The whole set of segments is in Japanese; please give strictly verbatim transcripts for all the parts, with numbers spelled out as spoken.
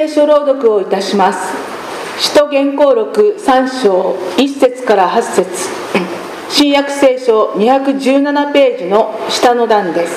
書朗読をいたします。使徒言行録さん章いっ節からはち節、新約聖書にひゃくじゅうななページの下の段です。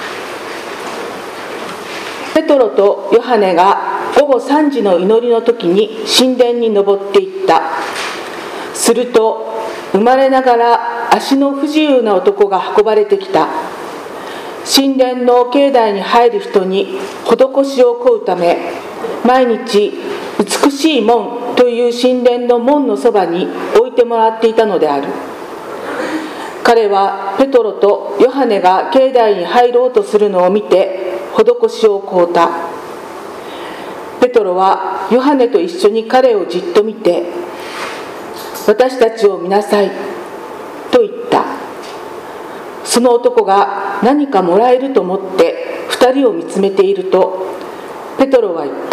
ペトロとヨハネが午後さんじの祈りの時に神殿に登っていった。すると生まれながら足の不自由な男が運ばれてきた。神殿の境内に入る人に施しを請うため、毎日美しい門という神殿の門のそばに置いてもらっていたのである。彼はペトロとヨハネが境内に入ろうとするのを見て施しを請うた。ペトロはヨハネと一緒に彼をじっと見て、私たちを見なさいと言った。その男が何かもらえると思って二人を見つめていると、ペトロは言った。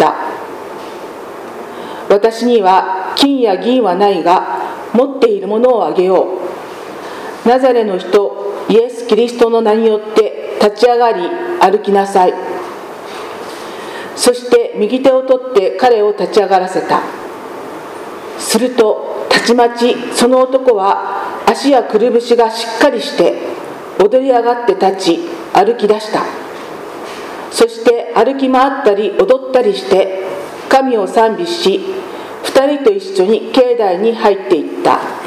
私には金や銀はないが、持っているものをあげよう。ナザレの人イエス・キリストの名によって立ち上がり歩きなさい。そして右手を取って彼を立ち上がらせた。するとたちまちその男は足やくるぶしがしっかりして踊り上がって立ち歩き出した。そして歩き回ったり踊ったりして神を賛美し、二人と一緒に境内に入っていった。